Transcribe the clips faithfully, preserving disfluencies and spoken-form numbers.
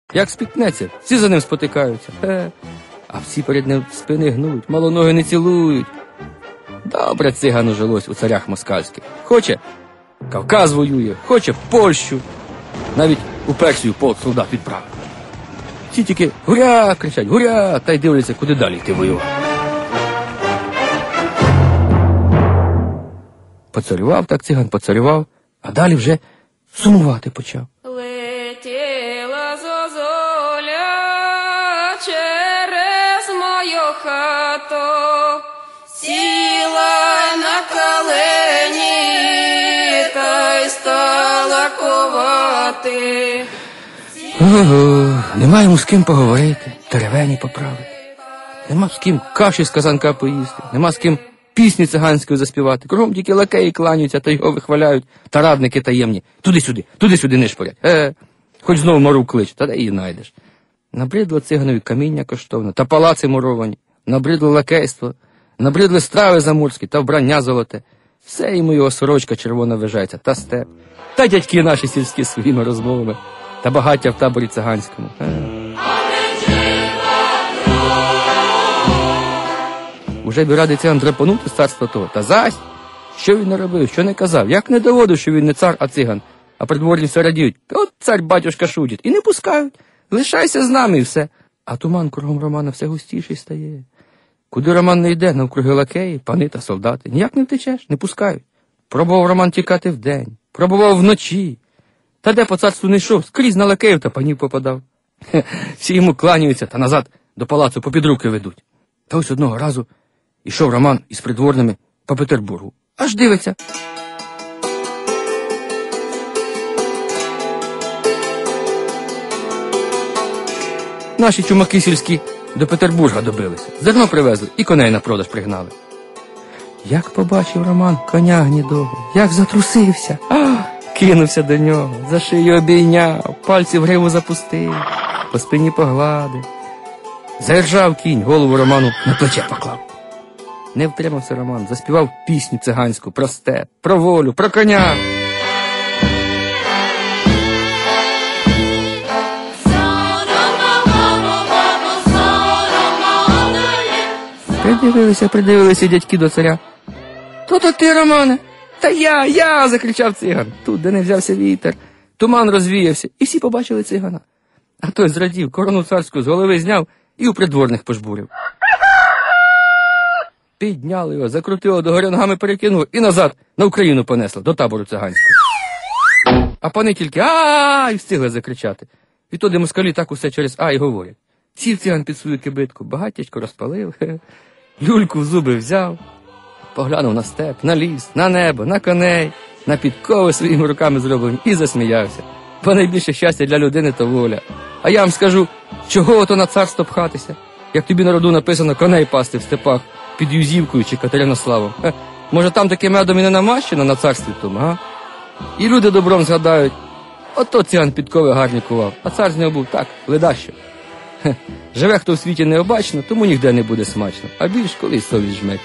Як спіткнеться, всі за ним спотикаються. Хе. А всі перед ним спини гнуть, мало ноги не цілують. Добре цигану жилось у царях москальських. Хоче Кавказ воює, хоче Польщу. Навіть у Персію полк солдат відправив. Всі тільки «Гуря!» кричать, «Гуря!» та й дивляться, куди далі йти воювати. Поцарював так циган, поцарював, а далі вже сумувати почав. Летіла зозуля через мою хату, сіла на колені та й стала ковати. Ого, нема йому з ким поговорити, теревені поправити. Нема з ким каші з казанка поїсти, нема з ким пісні циганської заспівати. Кругом тільки лакеї кланяються та його вихваляють, та радники таємні. Туди-сюди, туди-сюди нишпорять. Е, хоч знову мару клич, та де її знайдеш. Набридло циганові каміння коштовне, та палаци муровані, набридло лакейство, набридли страви заморські та вбрання золоте. Все йому його сорочка червона вижається, та степ, та дядьки наші сільські своїми розмовами, та багаття в таборі циганському. Е. Уже б радий циган драпанути з царства того. Та зась, що він не робив, що не казав, як не доводив, що він не цар, а циган. А придворні все радіють. От цар-батюшка шутить. І не пускають. Лишайся з нами і все. А туман кругом Романа все густіший стає. Куди Роман не йде, навкруги лакеї, пани та солдати. Ніяк не втечеш, не пускають. Пробував Роман тікати вдень, пробував вночі. Та де по царству не йшов, скрізь на лакеїв та панів попадав. Хе, всі йому кланяються та назад до палацу попід руки ведуть. Та ось одного разу ішов Роман із придворними по Петербургу. Аж дивиться. Наші чумаки сільські до Петербурга добилися. Зерно привезли і коней на продаж пригнали. Як побачив Роман коня гнідого, як затрусився, а, кинувся до нього, за шию обійняв, пальці в гриву запустив, по спині погладив. Заіржав кінь, голову Роману на плече поклав. Не втримався Роман, заспівав пісню циганську про степ, про волю, про коня. Придивилися, придивилися дядьки до царя. То-то ти, Романе? Та я, я, закричав циган. Тут, де не взявся вітер, туман розвіявся, і всі побачили цигана. А той зрадів, корону царську з голови зняв і у придворних пожбурив. Підняли його, закрутило, догори ногами перекинуло і назад на Україну понесло, до табору циганського. А пани тільки «А-а-а!» і встигли закричати. Відтоді москалі так усе через «А» і говорять. Сів циган під свою кибитку, багатячко розпалив, люльку в зуби взяв, поглянув на степ, на ліс, на небо, на коней, на підкови своїми руками зроблені і засміявся. Бо найбільше щастя для людини – то воля. А я вам скажу, чого ото на царство пхатися? Як тобі на роду написано коней пасти в степах під Юзівкою чи Катеринославом. Хе, може там таке медом і не намащено на царстві тому, га? І люди добром згадають, ото циган підкови гарні кував, а цар з нього був так, ледащо. Хе, живе хто в світі необачно, тому ніде не буде смачно, а більш колись совість жметь.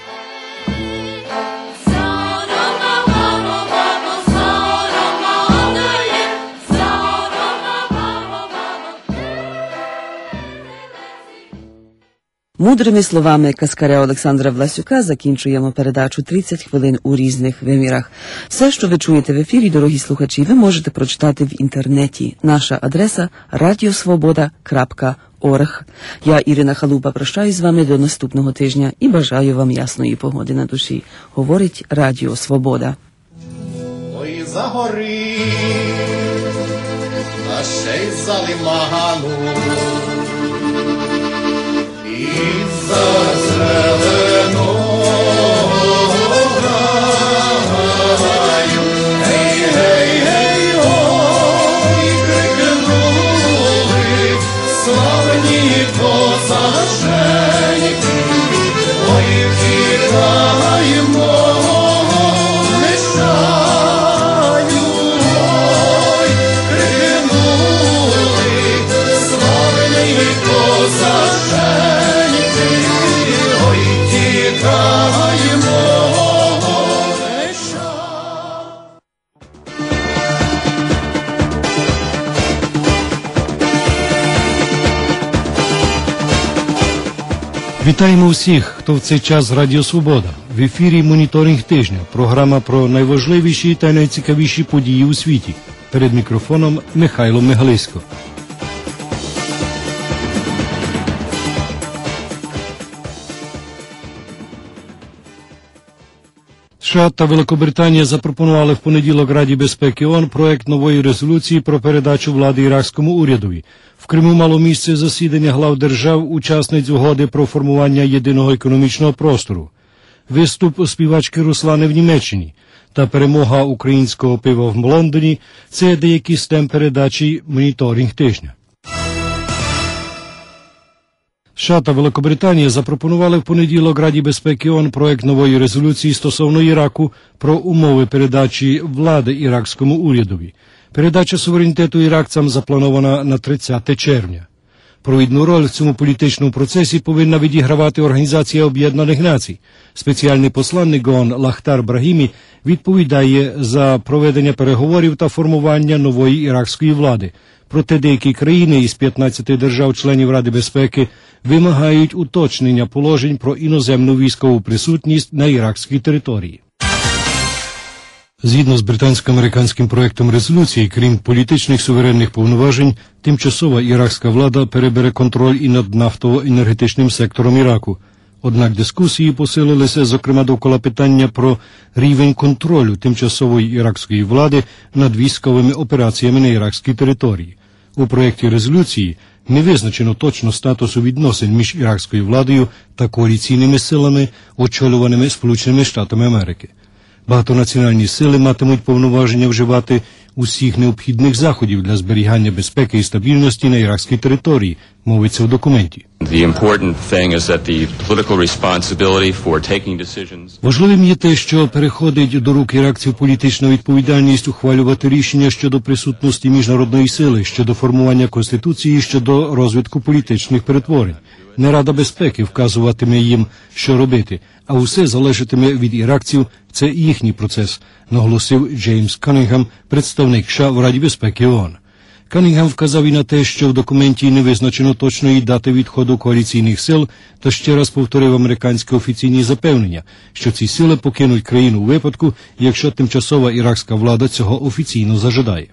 Мудрими словами каскаря Олександра Власюка закінчуємо передачу «тридцять хвилин у різних вимірах». Все, що ви чуєте в ефірі, дорогі слухачі, ви можете прочитати в інтернеті. Наша адреса радіосвобода крапка орг. Я, Ірина Халупа, прощаюсь з вами до наступного тижня і бажаю вам ясної погоди на душі. Говорить Радіо Свобода. Ой, за гори, а ще й за лиману, і за зеленою гаю, гей, гей, гей, ой, крикнули славні козаченьки, ой, втікаємо, мешаю, ой, крикнули славні козаченьки. Вітаємо всіх, хто в цей час Радіо Свобода. В ефірі «Моніторинг тижня» – програма про найважливіші та найцікавіші події у світі. Перед мікрофоном Михайло Мигалисько. США та Великобританія запропонували в понеділок Раді безпеки ООН проект нової резолюції про передачу влади іракському урядові. В Криму мало місце засідання глав держав-учасниць угоди про формування єдиного економічного простору, виступ співачки Руслани в Німеччині та перемога українського пива в Лондоні – це деякі з тем передачі «Моніторинг тижня». США та Великобританія запропонували в понеділок Раді безпеки ООН проект нової резолюції стосовно Іраку про умови передачі влади іракському урядові. Передача суверенітету іракцям запланована на тридцяте червня. Провідну роль в цьому політичному процесі повинна відігравати Організація Об'єднаних Націй. Спеціальний посланник ООН Лахтар Брагімі відповідає за проведення переговорів та формування нової іракської влади. Проте деякі країни із п'ятнадцяти держав-членів Ради безпеки вимагають уточнення положень про іноземну військову присутність на іракській території. Згідно з британсько-американським проектом резолюції, крім політичних суверенних повноважень, тимчасова іракська влада перебере контроль і над нафтово-енергетичним сектором Іраку. Однак дискусії посилилися, зокрема, довкола питання про рівень контролю тимчасової іракської влади над військовими операціями на іракській території. У проєкті резолюції не визначено точно статусу відносин між іракською владою та коаліційними силами, очолюваними Сполученими Штатами Америки. Багатонаціональні сили матимуть повноваження вживати усіх необхідних заходів для зберігання безпеки і стабільності на іракській території, мовиться в документі. Важливим є те, що переходить до рук іракців політична відповідальність ухвалювати рішення щодо присутності міжнародної сили, щодо формування конституції, щодо розвитку політичних перетворень. Не Рада безпеки вказуватиме їм, що робити, а усе залежатиме від іракців, це їхній процес, наголосив Джеймс Канінгем, представник США в Раді безпеки ООН. Канінгем вказав і на те, що в документі не визначено точної дати відходу коаліційних сил, та ще раз повторив американські офіційні запевнення, що ці сили покинуть країну у випадку, якщо тимчасова іракська влада цього офіційно зажадає.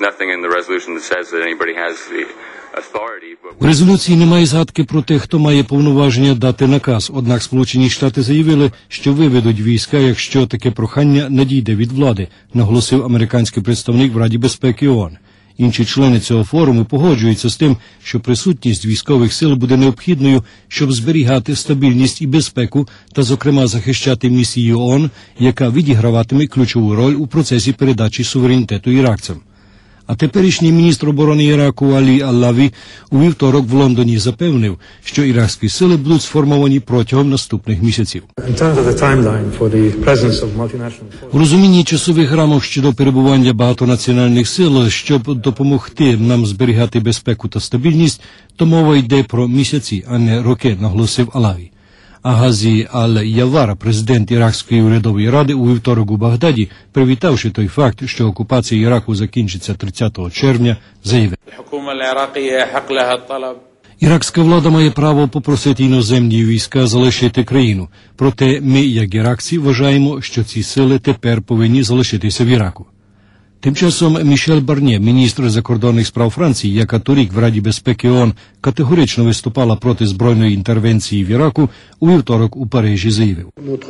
В резолюції немає згадки про те, хто має повноваження дати наказ, однак Сполучені Штати заявили, що виведуть війська, якщо таке прохання надійде від влади, наголосив американський представник в Раді безпеки ООН. Інші члени цього форуму погоджуються з тим, що присутність військових сил буде необхідною, щоб зберігати стабільність і безпеку та, зокрема, захищати місію ООН, яка відіграватиме ключову роль у процесі передачі суверенітету іракцям. А теперішній міністр оборони Іраку Алі Аллаві у вівторок в Лондоні запевнив, що іракські сили будуть сформовані протягом наступних місяців. У розумінні часових рамок щодо перебування багатонаціональних сил, щоб допомогти нам зберігати безпеку та стабільність, то мова йде про місяці, а не роки, наголосив Аллаві. Агазі Аль-Явар, президент Іракської урядової ради, у вівторок у Багдаді, привітавши той факт, що окупація Іраку закінчиться тридцятого червня, заявив: «Іракська влада має право попросити іноземні війська залишити країну, проте ми, як іракці, вважаємо, що ці сили тепер повинні залишитися в Іраку». Тим часом Мішель Барнє, міністр закордонних справ Франції, яка торік в Раді безпеки ООН категорично виступала проти збройної інтервенції в Іраку, у вівторок у Парижі заявив: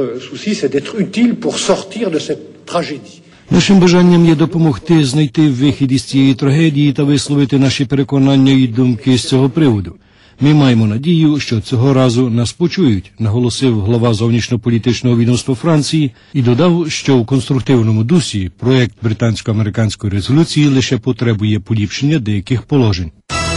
«Нашим бажанням є допомогти знайти вихід із цієї трагедії та висловити наші переконання і думки з цього приводу. Ми маємо надію, що цього разу нас почують», наголосив глава зовнішньополітичного відомства Франції і додав, що у конструктивному дусі проект британсько-американської резолюції лише потребує поліпшення деяких положень.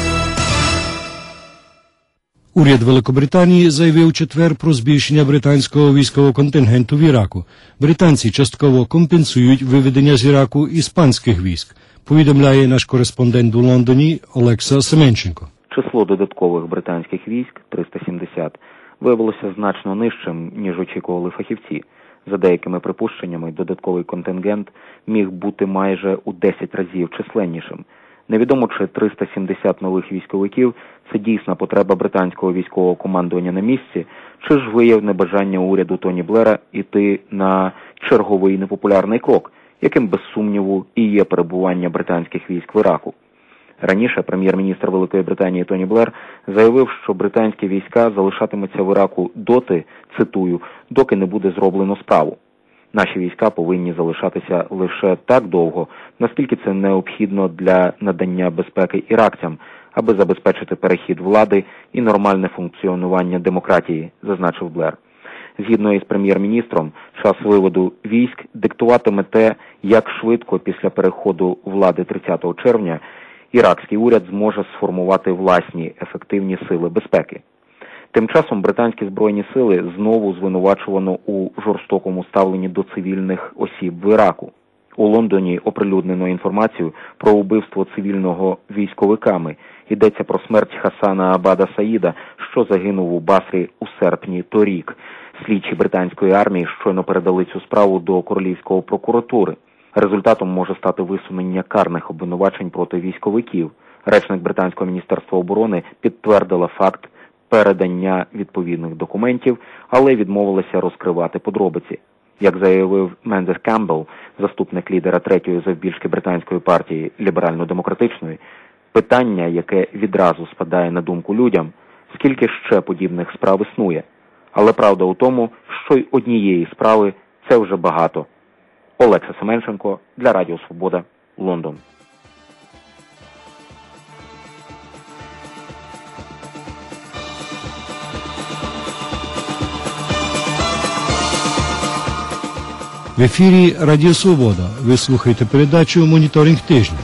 Уряд Великобританії заявив у четвер про збільшення британського військового контингенту в Іраку. Британці частково компенсують виведення з Іраку іспанських військ, повідомляє наш кореспондент у Лондоні Олекса Семенченко. Число додаткових британських військ – триста сімдесят – виявилося значно нижчим, ніж очікували фахівці. За деякими припущеннями, додатковий контингент міг бути майже у десять разів численнішим. Невідомо, чи триста сімдесят нових військовиків – це дійсна потреба британського військового командування на місці, чи ж вияв небажання уряду Тоні Блера йти на черговий непопулярний крок, яким без сумніву і є перебування британських військ в Іраку. Раніше прем'єр-міністр Великої Британії Тоні Блер заявив, що британські війська залишатимуться в Іраку доти, цитую, доки не буде зроблено справу. Наші війська повинні залишатися лише так довго, наскільки це необхідно для надання безпеки іракцям, аби забезпечити перехід влади і нормальне функціонування демократії, зазначив Блер. Згідно із прем'єр-міністром, час виводу військ диктуватиме те, як швидко після переходу влади тридцятого червня іракський уряд зможе сформувати власні ефективні сили безпеки. Тим часом британські збройні сили знову звинувачувано у жорстокому ставленні до цивільних осіб в Іраку. У Лондоні оприлюднено інформацію про вбивство цивільного військовиками. Йдеться про смерть Хасана Абада Саїда, що загинув у Басрі у серпні торік. Слідчі британської армії щойно передали цю справу до Королівської прокуратури. Результатом може стати висунення карних обвинувачень проти військовиків. Речник британського міністерства оборони підтвердила факт передання відповідних документів, але відмовилася розкривати подробиці. Як заявив Мензес Камбел, заступник лідера третьої завбільшки британської партії ліберально-демократичної, питання, яке відразу спадає на думку людям, скільки ще подібних справ існує. Але правда у тому, що й однієї справи – це вже багато. Олекса Семенченко для Радіо Свобода, Лондон. В ефірі Радіо Свобода. Ви слухаєте передачу «Моніторинг тижня».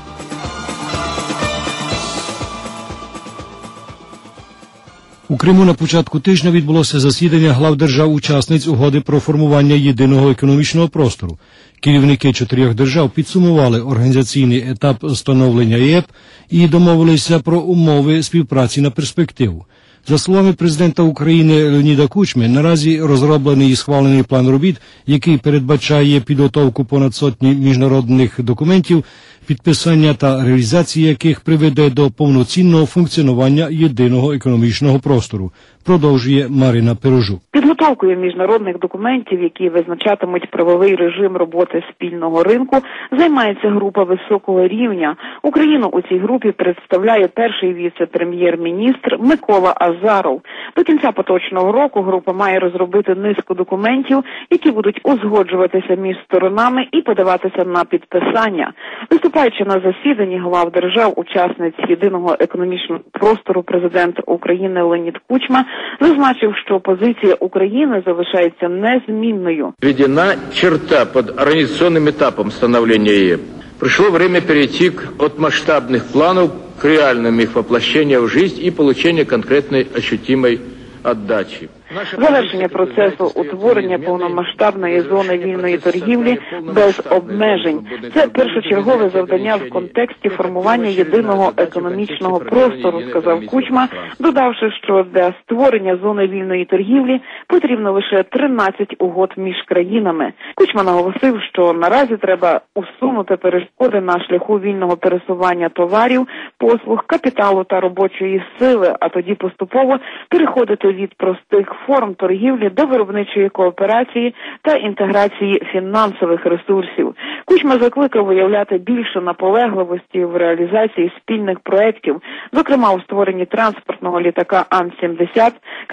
У Криму на початку тижня відбулося засідання глав держав-учасниць угоди про формування єдиного економічного простору. Керівники чотирьох держав підсумували організаційний етап становлення ЄЕП і домовилися про умови співпраці на перспективу. За словами президента України Леоніда Кучми, наразі розроблений і схвалений план робіт, який передбачає підготовку понад сотні міжнародних документів, підписання та реалізація яких приведе до повноцінного функціонування єдиного економічного простору, продовжує Марина Пирожук. Підготовкою міжнародних документів, які визначатимуть правовий режим роботи спільного ринку, займається група високого рівня. Україну у цій групі представляє перший віце-прем'єр-міністр Микола Азаров. До кінця поточного року група має розробити низку документів, які будуть узгоджуватися між сторонами і подаватися на підписання. Виступаючи на засіданні глав держав-учасниць єдиного економічного простору, президент України Леонід Кучма зазначив, що позиція України залишається незмінною. Введена черта під організаційним етапом становлення ЄЕП. Пришло время перейти от масштабных планов к реальному их воплощению в жизнь и получению конкретной ощутимой отдачи. Завершення процесу утворення повномасштабної зони вільної торгівлі без обмежень – це першочергове завдання в контексті формування єдиного економічного простору, сказав Кучма, додавши, що для створення зони вільної торгівлі потрібно лише тринадцять угод між країнами. Кучма наголосив, що наразі треба усунути перешкоди на шляху вільного пересування товарів, послуг, капіталу та робочої сили, а тоді поступово переходити від простих форм торгівлі до виробничої кооперації та інтеграції фінансових ресурсів. Кучма закликав виявляти більше наполегливості в реалізації спільних проєктів, зокрема у створенні транспортного літака Ан сімдесят,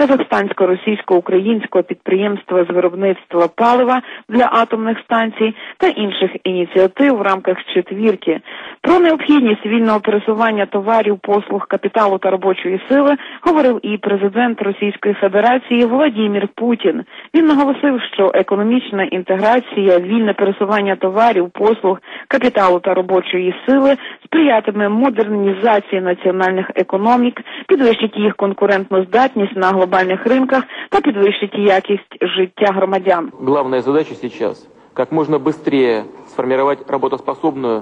казахстансько-російсько-українського підприємства з виробництва палива для атомних станцій та інших ініціатив в рамках четвірки. Про необхідність вільного пересування товарів, послуг, капіталу та робочої сили говорив і президент Російської Федерації Владимир Путін. Він наголосив, що економічна інтеграція, вільне пересування товарів, послуг, капіталу та робочої сили сприятиме модернізації національних економік, підвищить їх конкурентну здатність на глобальних ринках та підвищить якість життя громадян. Главная задача сейчас – как можно быстрее сформировать работоспособную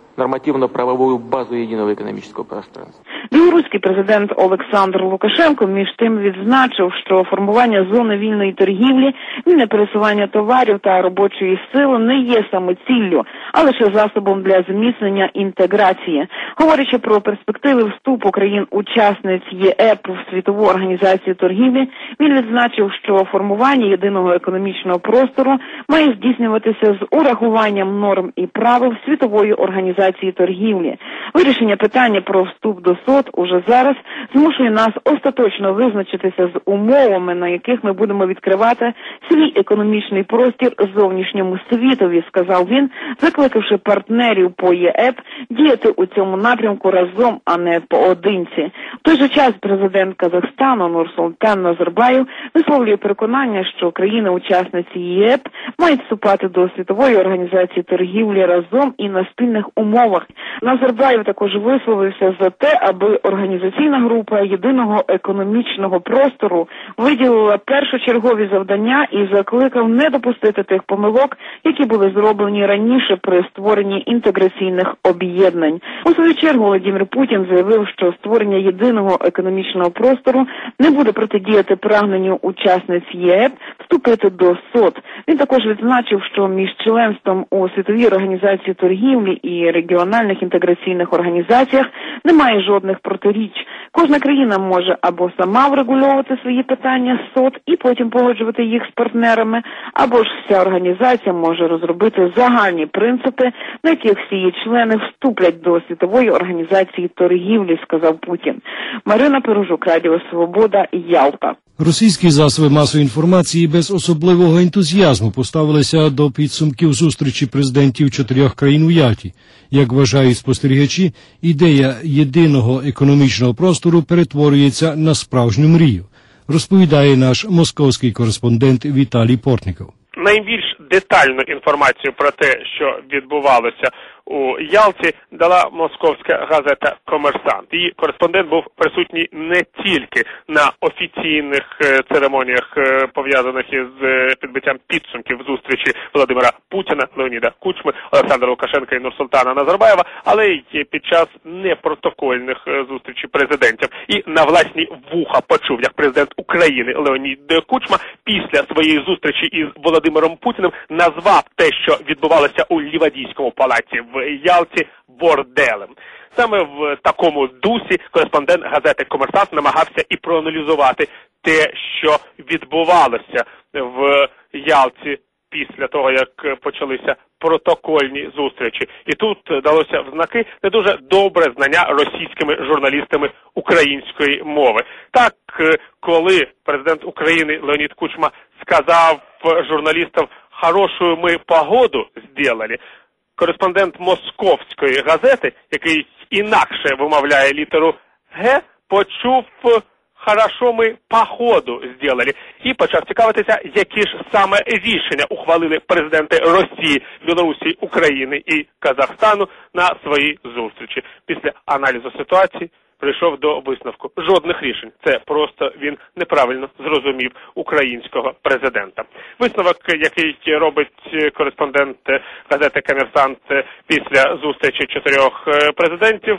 нормативно-правовую базу единого экономического пространства. Білоруський президент Олександр Лукашенко між тим відзначив, що формування зони вільної торгівлі, вільне пересування товарів та робочої сили не є самоціллю, а лише засобом для зміцнення інтеграції. Говорячи про перспективи вступу країн-учасниць ЄЕП в Світову організацію торгівлі, він відзначив, що формування єдиного економічного простору має здійснюватися з урахуванням норм і правил Світової організації торгівлі. Вирішення питання про вступ до СОТ уже зараз змушує нас остаточно визначитися з умовами, на яких ми будемо відкривати свій економічний простір зовнішньому світові, сказав він, закликавши партнерів по ЄЕП діяти у цьому напрямку разом, а не поодинці. В той же час президент Казахстану Нурсултан Назарбаєв висловлює переконання, що країни-учасниці ЄЕП мають вступати до Світової організації торгівлі разом і на спільних умовах. Назарбаєв також висловився за те, аби організаційна група єдиного економічного простору виділила першочергові завдання і закликав не допустити тих помилок, які були зроблені раніше при створенні інтеграційних об'єднань. У свою чергу Володимир Путін заявив, що створення єдиного економічного простору не буде протидіяти прагненню учасниць ЄЕП вступити до СОТ. Він також відзначив, що між членством у Світовій організації торгівлі і регіональних інтеграційних організаціях немає жодних протиріч. Кожна країна може або сама врегульовувати свої питання з СОТ і потім погоджувати їх з партнерами, або ж вся організація може розробити загальні принципи, на яких всі її члени вступлять до Світової організації торгівлі, сказав Путін. Марина Пережук, Радіо Свобода, Ялта. Російські засоби масової інформації без особливого ентузіазму поставилися до підсумків зустрічі президентів чотирьох країн у Ялті. Як вважають спостерігачі, ідея єдиного економічного простору перетворюється на справжню мрію, розповідає наш московський кореспондент Віталій Портніков. Найбільш детальну інформацію про те, що відбувалося у Ялті, дала московська газета «Комерсант». Її кореспондент був присутній не тільки на офіційних церемоніях, пов'язаних із підбиттям підсумків зустрічі Володимира Путіна, Леоніда Кучми, Олександра Лукашенка і Нурсултана Назарбаєва, але й під час непротокольних зустрічей президентів. І на власні вуха почув, як президент України Леонід Кучма після своєї зустрічі із Володимиром Путіним назвав те, що відбувалося у Лівадійському палаці в Ялті, борделем. Саме в такому дусі кореспондент газети «Комерсант» намагався і проаналізувати те, що відбувалося в Ялті після того, як почалися протокольні зустрічі. І тут далося в знаки не дуже добре знання російськими журналістами української мови. Так, коли президент України Леонід Кучма сказав журналістам «хорошую ми погоду сделали», кореспондент московської газети, який інакше вимовляє літеру «Г», почув «хорошо ми походу сделали» і почав цікавитися, які ж саме рішення ухвалили президенти Росії, Білорусі, України і Казахстану на своїй зустрічі. Після аналізу ситуації прийшов до висновку: жодних рішень. Це просто він неправильно зрозумів українського президента. Висновок, який робить кореспондент газети «Комерсант» після зустрічі чотирьох президентів: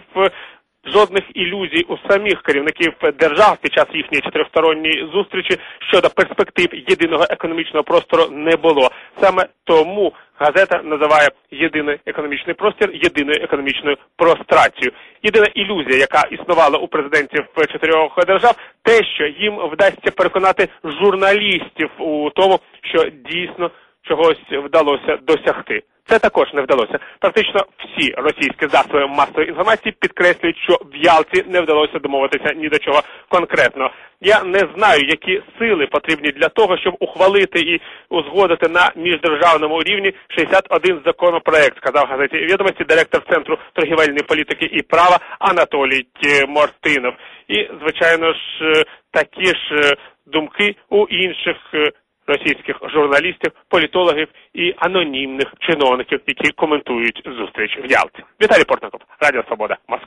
жодних ілюзій у самих керівників держав під час їхньої чотиристоронньої зустрічі щодо перспектив єдиного економічного простору не було. Саме тому газета називає єдиний економічний простір єдиною економічною прострацією. Єдина ілюзія, яка існувала у президентів чотирьох держав, те, що їм вдасться переконати журналістів у тому, що дійсно чогось вдалося досягти. Це також не вдалося. Практично всі російські засоби масової інформації підкреслюють, що в Ялті не вдалося домовитися ні до чого конкретно. Я не знаю, які сили потрібні для того, щоб ухвалити і узгодити на міждержавному рівні шістдесят один законопроект, сказав газеті «Відомості» директор Центру торгівельної політики і права Анатолій Мортинов. І, звичайно ж, такі ж думки у інших російських журналістів, політологів і анонімних чиновників, які коментують зустріч в Ялті. Віталій Портніков, Радіо Свобода, Москва.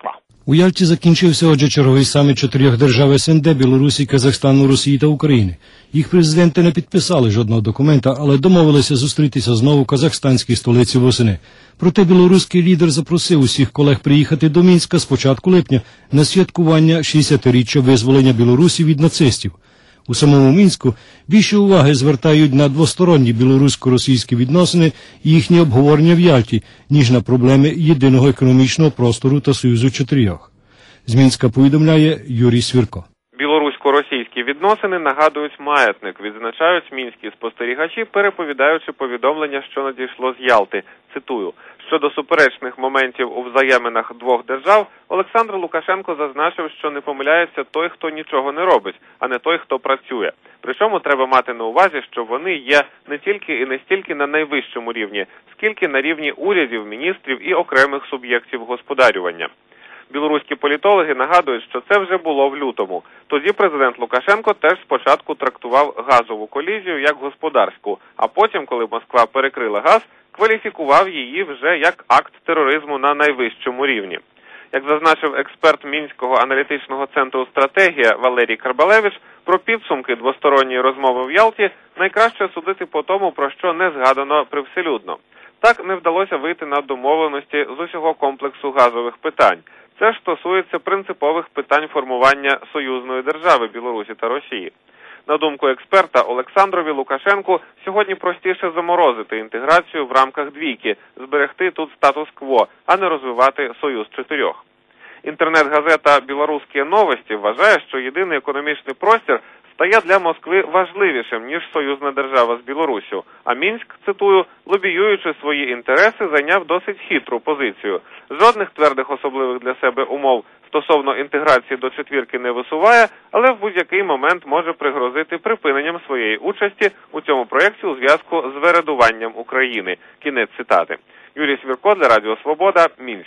У Ялті закінчився, отже, черговий саміт чотирьох держав ес ен де – Білорусі, Казахстану, Росії та України. Їх президенти не підписали жодного документа, але домовилися зустрітися знову в казахстанській столиці восени. Проте білоруський лідер запросив усіх колег приїхати до Мінська з початку липня на святкування шістдесятиріччя визволення Білорусі від нацистів. У самому Мінську більше уваги звертають на двосторонні білорусько-російські відносини і їхні обговорення в Ялті, ніж на проблеми єдиного економічного простору та Союзу чотирьох. З Мінська повідомляє Юрій Свірко. Білорусько-російські відносини нагадують маятник, відзначають мінські спостерігачі, переповідаючи повідомлення, що надійшло з Ялти. Цитую. Щодо суперечних моментів у взаєминах двох держав, Олександр Лукашенко зазначив, що не помиляється той, хто нічого не робить, а не той, хто працює. Причому треба мати на увазі, що вони є не тільки і не стільки на найвищому рівні, скільки на рівні урядів, міністрів і окремих суб'єктів господарювання. Білоруські політологи нагадують, що це вже було в лютому. Тоді президент Лукашенко теж спочатку трактував газову колізію як господарську, а потім, коли Москва перекрила газ, кваліфікував її вже як акт тероризму на найвищому рівні. Як зазначив експерт Мінського аналітичного центру «Стратегія» Валерій Карбалевич, про підсумки двосторонньої розмови в Ялті найкраще судити по тому, про що не згадано привселюдно. Так не вдалося вийти на домовленості з усього комплексу газових питань. Це ж стосується принципових питань формування союзної держави Білорусі та Росії. На думку експерта, Олександрові Лукашенку сьогодні простіше заморозити інтеграцію в рамках двійки, зберегти тут статус-кво, а не розвивати Союз чотирьох. Інтернет-газета «Білоруські новості» вважає, що єдиний економічний простір стає для Москви важливішим, ніж союзна держава з Білоруссю. А Мінськ, цитую, лобіюючи свої інтереси, зайняв досить хитру позицію. Жодних твердих особливих для себе умов стосовно інтеграції до четвірки не висуває, але в будь-який момент може пригрозити припиненням своєї участі у цьому проєкті у зв'язку з вирадуванням України. Кінець цитати. Юрій Свірко для Радіо Свобода, Мінськ.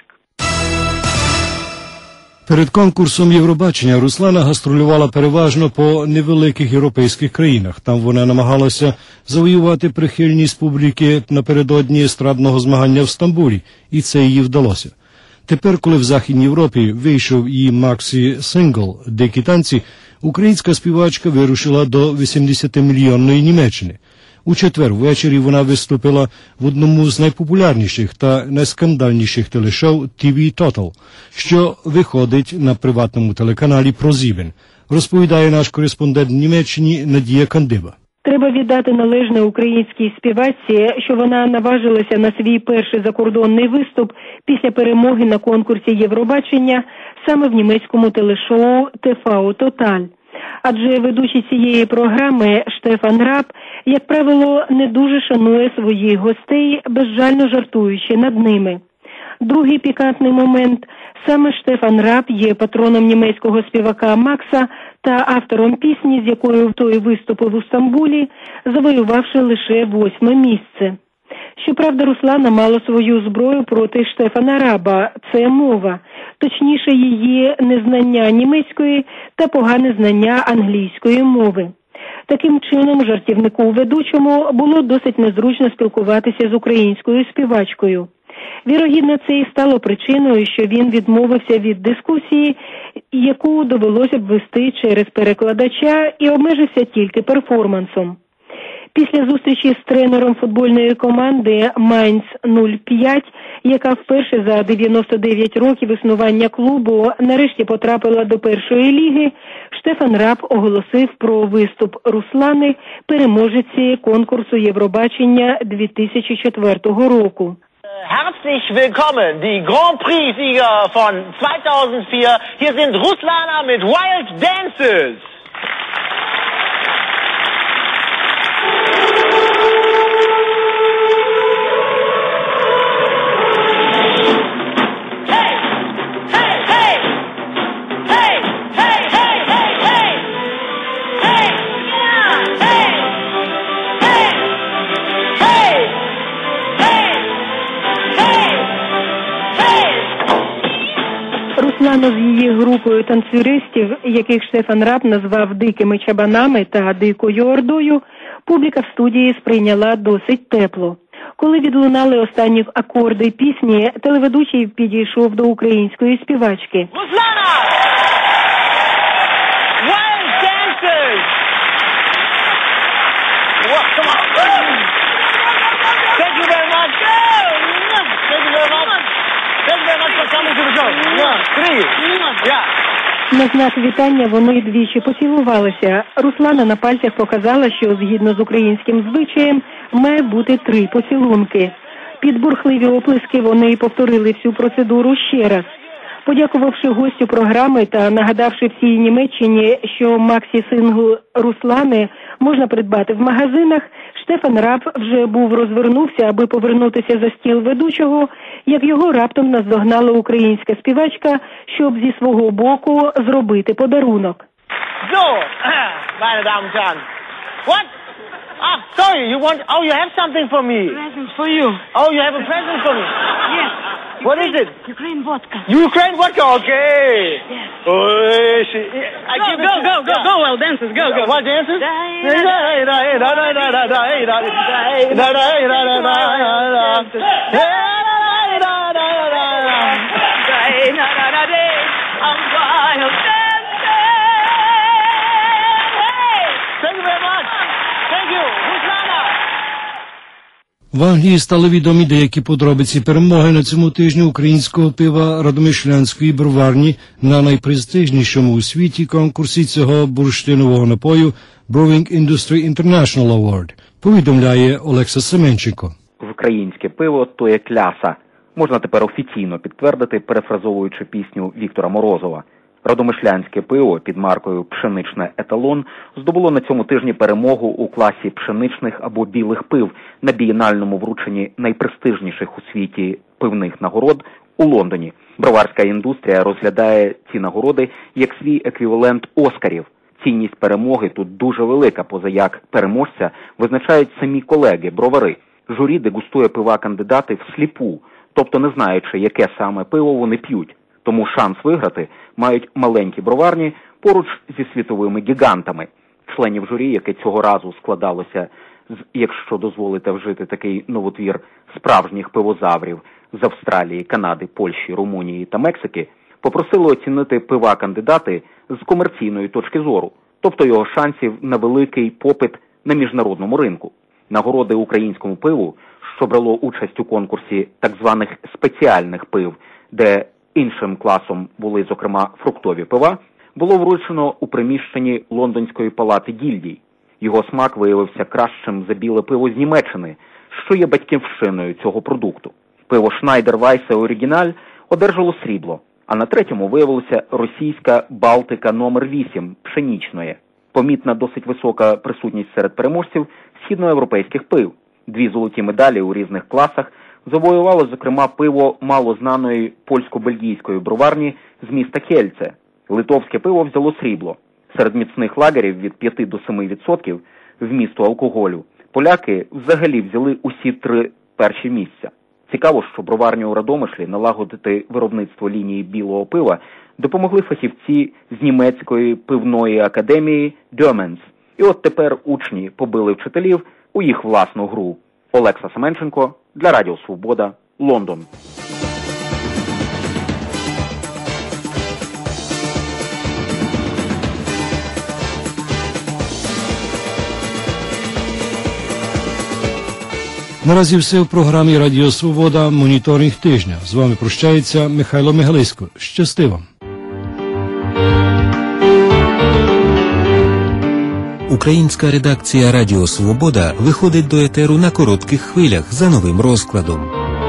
Перед конкурсом Євробачення Руслана гастролювала переважно по невеликих європейських країнах. Там вона намагалася завоювати прихильність публіки напередодні естрадного змагання в Стамбулі, і це їй вдалося. Тепер, коли в Західній Європі вийшов її максі-сингл «Дикі танці», українська співачка вирушила до вісімдесятимільйонної Німеччини. У четвер ввечері вона виступила в одному з найпопулярніших та найскандальніших телешоу «ті ві Total», що виходить на приватному телеканалі «Прозівен», розповідає наш кореспондент в Німеччині Надія Кандиба. Треба віддати належне українській співачці, що вона наважилася на свій перший закордонний виступ після перемоги на конкурсі Євробачення саме в німецькому телешоу «ті ві Total». Адже ведучий цієї програми Штефан Рап, як правило, не дуже шанує своїх гостей, безжально жартуючи над ними. Другий пікантний момент – саме Штефан Рап є патроном німецького співака Макса та автором пісні, з якою той виступив у Стамбулі, завоювавши лише восьме місце. Щоправда, Руслана мала свою зброю проти Штефана Раба – це мова, точніше її незнання німецької та погане знання англійської мови. Таким чином, жартівнику ведучому було досить незручно спілкуватися з українською співачкою. Вірогідно, це і стало причиною, що він відмовився від дискусії, яку довелося б вести через перекладача, і обмежився тільки перформансом. Після зустрічі з тренером футбольної команди Майнц нуль п'ять, яка вперше за дев'яносто дев'ять років існування клубу нарешті потрапила до першої ліги, Штефан Рап оголосив про виступ Руслани, переможеці конкурсу Євробачення дві тисячі четвертого року. Herzlich willkommen, die Grand Prix-Sieger von zweitausendvier. Hier sind Ruslana mit Wild Dances. Руслана з її групою танцюристів, яких Штефан Рап назвав «дикими чабанами» та «дикою ордою», публіка в студії сприйняла досить тепло. Коли відлунали останні акорди пісні, телеведучий підійшов до української співачки. Руслана! Wild dancers! What? Come on. Thank you very much. Thank you very much. Thank you very much for coming to the show. One, three. Yeah. На знак вітання вони двічі поцілувалися. Руслана на пальцях показала, що згідно з українським звичаєм має бути три поцілунки. Під бурхливі оплески вони повторили всю процедуру ще раз. Подякувавши гостю програми та нагадавши всій Німеччині, що максі-сингл Руслани можна придбати в магазинах, Штефан Рап вже був розвернувся, аби повернутися за стіл ведучого, як його раптом наздогнала українська співачка, щоб зі свого боку зробити подарунок. So, meine Damen und Herren. What? Ah, sorry, you want, oh, you have something for me. Present for you. Oh, you have a present for me. Yes. What is it? Ukraine vodka. Ukraine vodka, okay. Yes. Oh, she, I Go, give go, it to, go, go, yeah. go, well, dancers, go, go. What dances? Thank you very much. Thank you. Ruslana. В Англії стали відомі деякі подробиці перемоги на цьому тижні українського пива Радомишлянської броварні на найпрестижнішому у світі конкурсі цього бурштинового напою Brewing Industry International Award, повідомляє Олекса Семенченко. Українське пиво – то є кляса. Можна тепер офіційно підтвердити, перефразовуючи пісню Віктора Морозова. Радомишлянське пиво під маркою «Пшеничне еталон» здобуло на цьому тижні перемогу у класі пшеничних або білих пив на бієнальному врученні найпрестижніших у світі пивних нагород у Лондоні. Броварська індустрія розглядає ці нагороди як свій еквівалент Оскарів. Цінність перемоги тут дуже велика, поза як переможця визначають самі колеги, бровари. Журі дегустує пива кандидати всліпу, тобто не знаючи, яке саме пиво вони п'ють. Тому шанс виграти мають маленькі броварні поруч зі світовими гігантами. Членів журі, яке цього разу складалося з, якщо дозволите вжити такий новотвір, справжніх пивозаврів з Австралії, Канади, Польщі, Румунії та Мексики, попросили оцінити пива кандидати з комерційної точки зору, тобто його шансів на великий попит на міжнародному ринку. Нагороди українському пиву, що брало участь у конкурсі так званих спеціальних пив, де іншим класом були, зокрема, фруктові пива, було вручено у приміщенні Лондонської палати гільдій. Його смак виявився кращим за біле пиво з Німеччини, що є батьківщиною цього продукту. Пиво Schneider Weisse Оригіналь одержало срібло, а на третьому виявилася російська Балтика номер вісім пшенічної. Помітна досить висока присутність серед переможців східноєвропейських пив. Дві золоті медалі у різних класах завоювало, зокрема, пиво малознаної польсько-бельгійської броварні з міста Кельце. Литовське пиво взяло срібло. Серед міцних лагерів від п'яти до семи відсотків вмісту алкоголю поляки взагалі взяли усі три перші місця. Цікаво, що броварню у Радомишлі налагодити виробництво лінії білого пива допомогли фахівці з німецької пивної академії Дьоменс. І от тепер учні побили вчителів у їх власну гру. Олекса Семенченко для Радіо Свобода, Лондон. Наразі все в програмі Радіо Свобода «Моніторинг тижня». З вами прощається Михайло Мигалисько. Щасти вам! Українська редакція Радіо Свобода виходить до етеру на коротких хвилях за новим розкладом.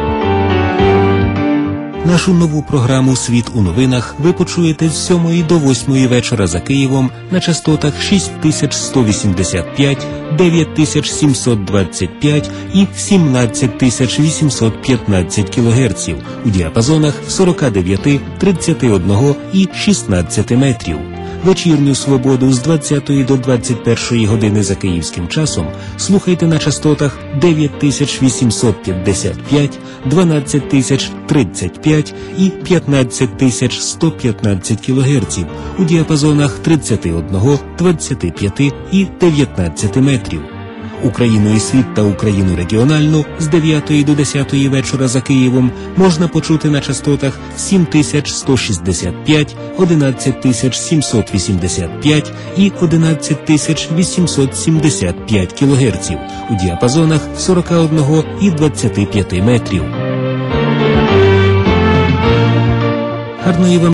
Нашу нову програму «Світ у новинах» ви почуєте з сьомої до восьмої вечора за Києвом на частотах шість тисяч сто вісімдесят п'ять, дев'ять тисяч сімсот двадцять п'ять і сімнадцять тисяч вісімсот п'ятнадцять кілогерців у діапазонах сорок дев'ять, тридцять один і шістнадцять метрів. Вечірню «Свободу» з двадцятої до двадцять першої години за київським часом слухайте на частотах дев'ять тисяч вісімсот п'ятдесят п'ять, дванадцять тисяч тридцять п'ять і п'ятнадцять тисяч сто п'ятнадцять кілогерців у діапазонах тридцять один, двадцять п'ять і дев'ятнадцять метрів. Україну і світ та Україну регіональну з дев'ятої до десятої вечора за Києвом можна почути на частотах сім тисяч сто шістдесят п'ять, одинадцять тисяч сімсот вісімдесят п'ять і одинадцять тисяч вісімсот сімдесят п'ять кілогерців у діапазонах сорок один і двадцять п'ять метрів. Гарної вам